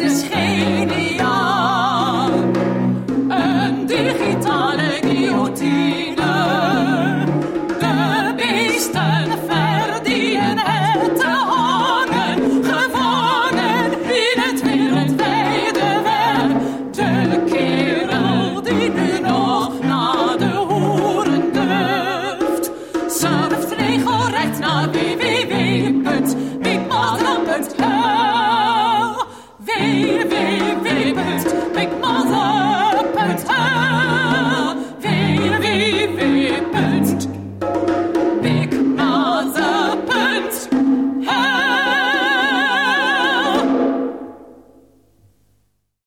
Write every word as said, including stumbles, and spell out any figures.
is geniaal. Een digitale guillotine. De beesten verdienen het te hangen. Gevangen in het wereldwijde web. De kerel die nu nog naar de hoeren durft. Surft regelrecht naar w w w punt bigmother punt n l. w w w punt bigmother